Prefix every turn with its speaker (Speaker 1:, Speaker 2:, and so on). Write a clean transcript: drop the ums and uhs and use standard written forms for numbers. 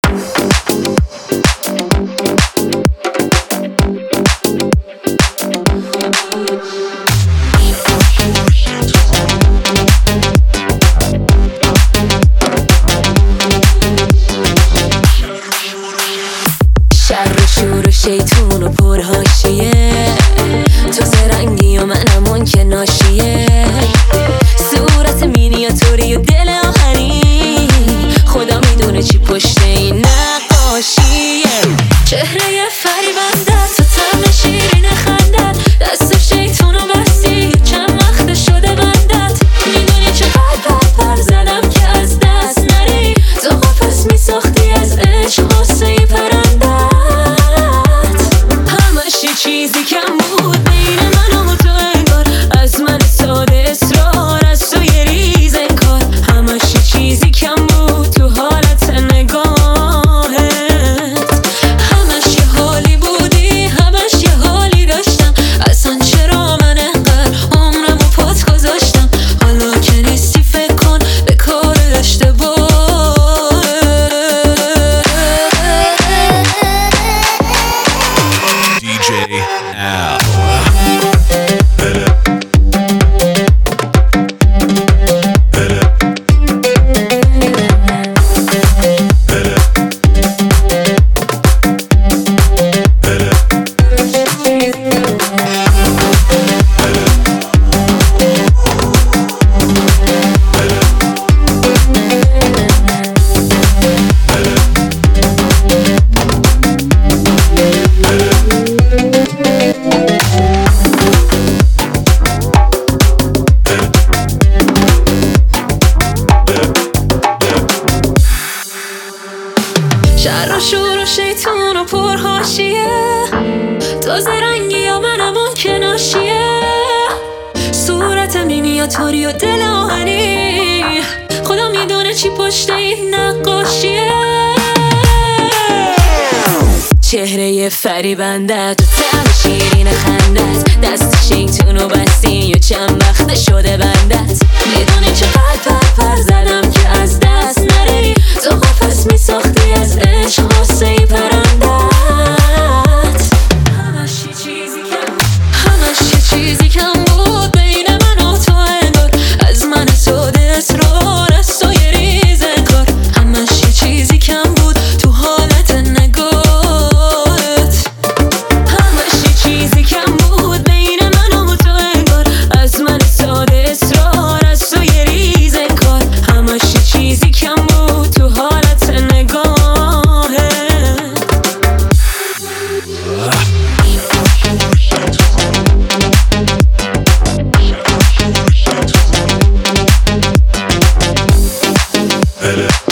Speaker 1: شیطون و پرهاشیه، تو زرنگی و منم اون که ناشیه، صورت مینیاتوری و دل آهنی، خدا میدونه چی پشت این نقاشیه. چهره فریبنده تو طعم شیرین خندت، دست شیطون و بستی چند وقت شده بندت، میدونی چقدر پر زدم که از دست نری، تو قفس میساختی از عشق غصه پرنده، چیزی کم بود بین من و تو انگار، از من ساده اصرار از تو یه ریز انکار، همش چیزی کم بود تو حالت نگاهت، همش یه حالی بودی همش یه حالی داشتم، اصلا چرا من انقدر عمرمو پات گذاشتم، حالا که نیستی فکر کن به کار اشتباه.
Speaker 2: DJ Al.
Speaker 1: شر و شور و شیطون و پرهاشیه، تو زرنگی یا منم اون که ناشیه، صورت مینیاتوری و دل آهنی، خدا میدونه چی پشت این نقاشیه. چهره فریبنده تو طعم شیرین خندت، دست شیطون و بستی و چند وقت شده بندت، میدونی چقدر پر زدم که از دست نری، تو قفس میساختی از عشق غصه پرندت، همش یه چیزی کم بود بین من و تو انگار، از من ساده اصرار از تو یه ریز انکار، همش یه چیزی کم بود تو حالت نگاهت، همش یه چیزی کم بود بین من و تو انگار، از من ساده اصرار از تو یه ریز انکار، همش یه چیزی کم بود تو حالت نگاهت.
Speaker 2: Hello.